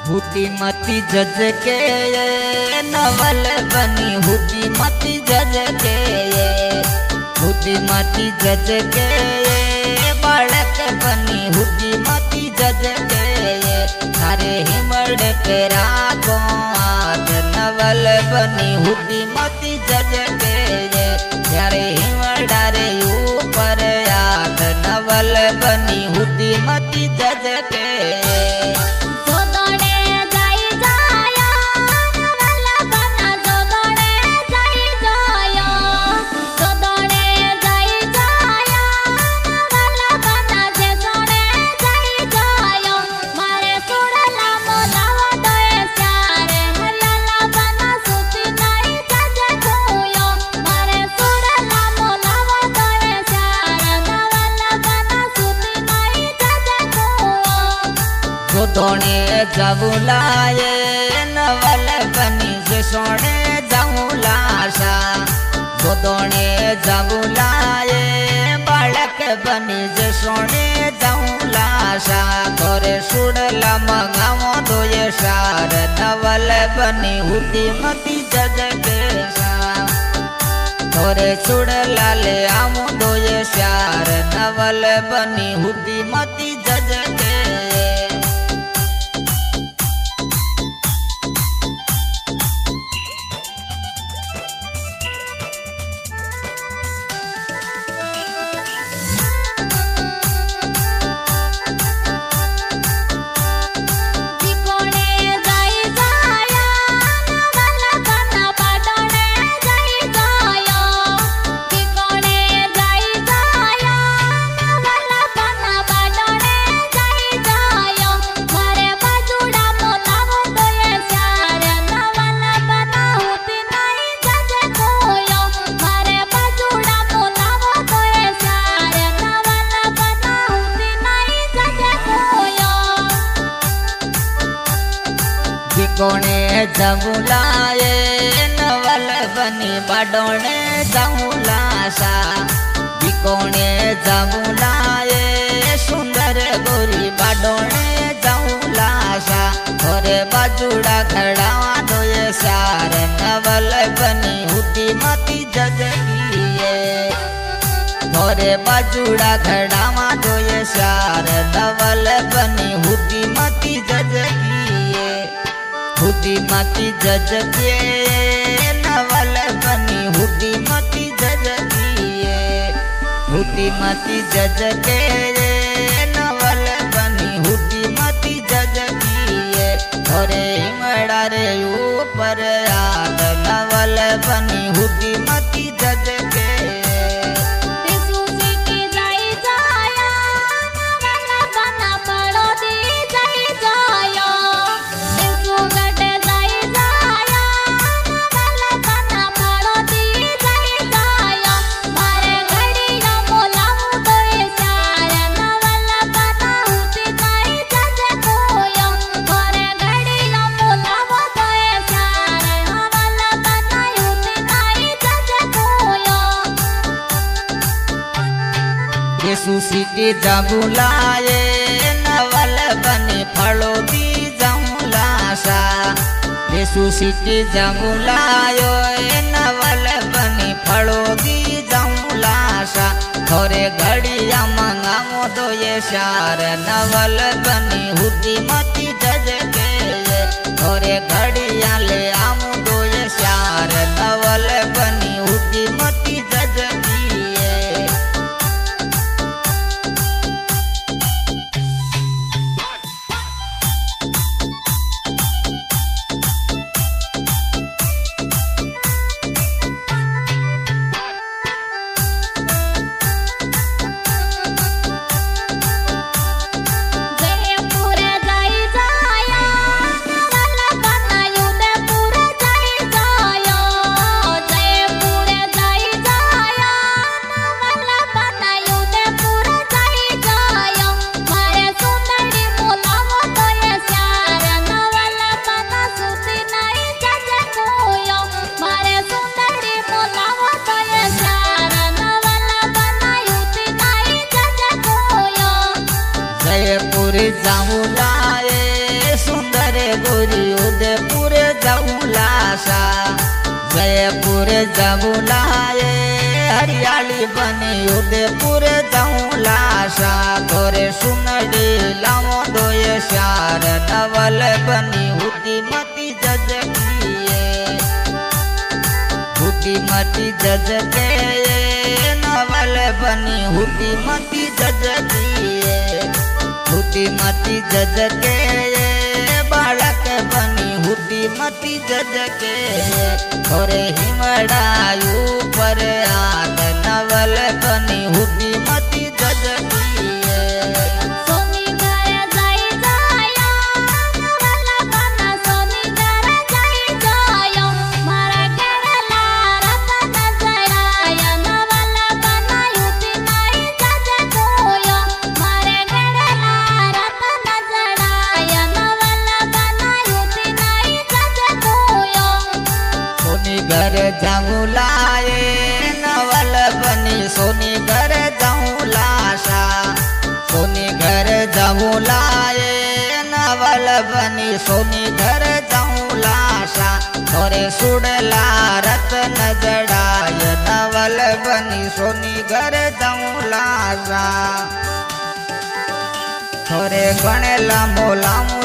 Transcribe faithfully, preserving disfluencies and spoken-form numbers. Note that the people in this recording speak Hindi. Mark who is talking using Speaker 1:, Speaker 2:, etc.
Speaker 1: हुती मती जज के ये नवल बनी हुती मती जज के ये हुती मती जज के ये बालक बनी हुती मती जज के ये थारे हिमड़ पे रागो आद नवल बनी हुती मती जज के ये थारे हिमड़ा रे ऊपर याद नवल बनी हुती मती जज के सोने जबुलाए नवल बनी से सोने जबुलाशा सोने जबुलाए बालक बनी से सोने जबुलाशा तोरे सुड़ला मंगाओ दो ये शार नवल बनी हुती मती जज के तोरे सुड़ला ले आओ दो ये शार नवल बनी हुती मती जज के कोने जबुलाए नवल बनी बाडोने जबुलाशा कोने जबुलाए सुंदर गोरी बाडोने जबुलाशा थोरे बाजुड़ा खड़ावा दो ये सार नवल बनी हुती मती जज किए थोरे बाजुड़ा खड़ावा दो ये सार नवल बनी हुती मती जज किए हुती मती जज के नवल बनी हुती मती जज किए हुती मती जज के नवल बनी हुती मती जज किए थोरे हिमड़ा रे ऊपर याद नवल बनी हुती मती जज के सुसीटी जबुलाए नवल बनी फलो दी जमुलाशा सुसीटी जबुलायो नवल बनी फलो दी जमुलाशा थोरे घड़िया मंगाओ दो ये शार नवल बनी हुती मती जज के थोरे घड़िया ले आओ दो ये शार नवल बनी हुती मती जज
Speaker 2: जयपुर जाई जा
Speaker 1: जयपुर जमुलाए हरियाली बनी उदयपुर जमुलाशा तोरे सुनड़ी लामो दोये शार नवल बनी हुती मती जजकिए हुती मती जजके नवल बनी हुती मती जजकिए हुती मती जजके बालक बनी हुती मती जजके थोरे हिमड़ायू पर आद नवल बनी हुती मती जजकिए
Speaker 2: सोनी घर जाई जायो नवल बना सोनी घर जाई जायो मारा केरला रतन जड़ाया नवल बना हुती माई जजकोयो मारे केरला रतन जड़ाया नवल बना हुती माई जजकोयो
Speaker 1: सोनी घर जाऊं लाए नवल बनी सोनी घर जाऊं लाशा सोनी घर जाऊं लाए नवल बनी सोनी घर जाऊं लाशा थोरे सुड़ला रतन जड़ाय नवल बनी सोनी घर जाऊं लाशा थोरे गणेला मोलामू